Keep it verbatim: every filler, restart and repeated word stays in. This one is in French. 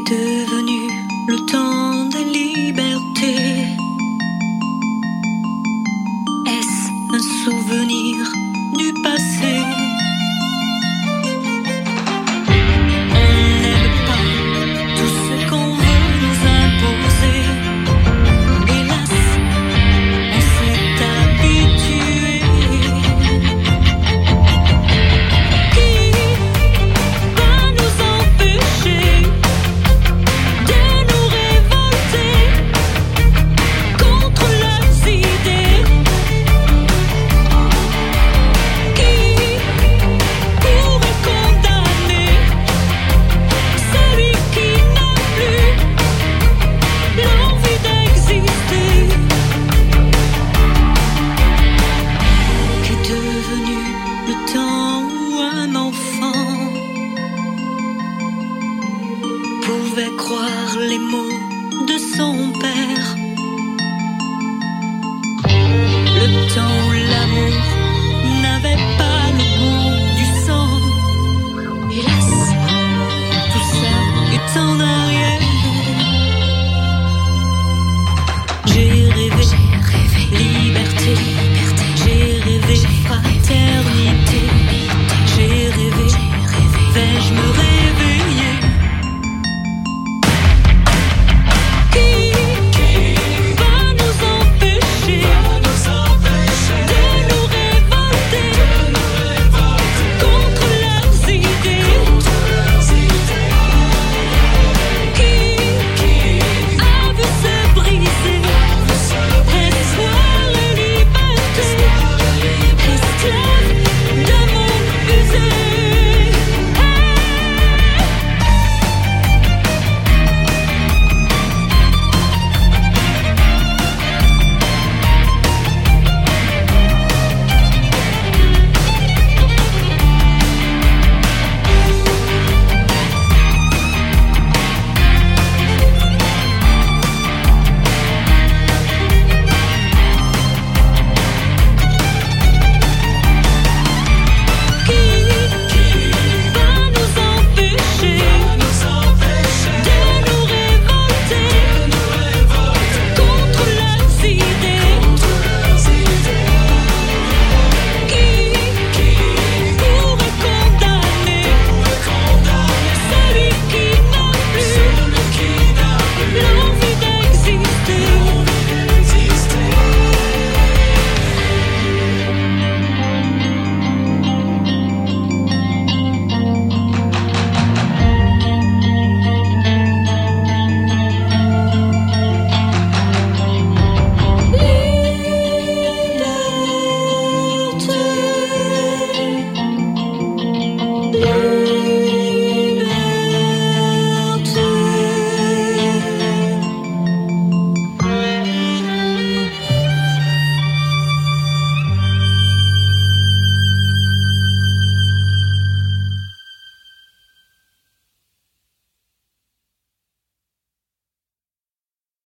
Qu'est devenu le temps des libertés? Est-ce un souvenir du passé? On n'aime pas tout ce qu'on veut nous imposer. Hélas, on s'est habitué. Qui va nous empêcher de nous révolter contre leurs idées? Qui pourrait condamner celui qui n'a plus l'envie d'exister? Qu'est devenu le temps où un enfant pouvait croire les mots de son père? Le temps où l'amour n'avait pas le goût du sang. Hélas, tout ça est en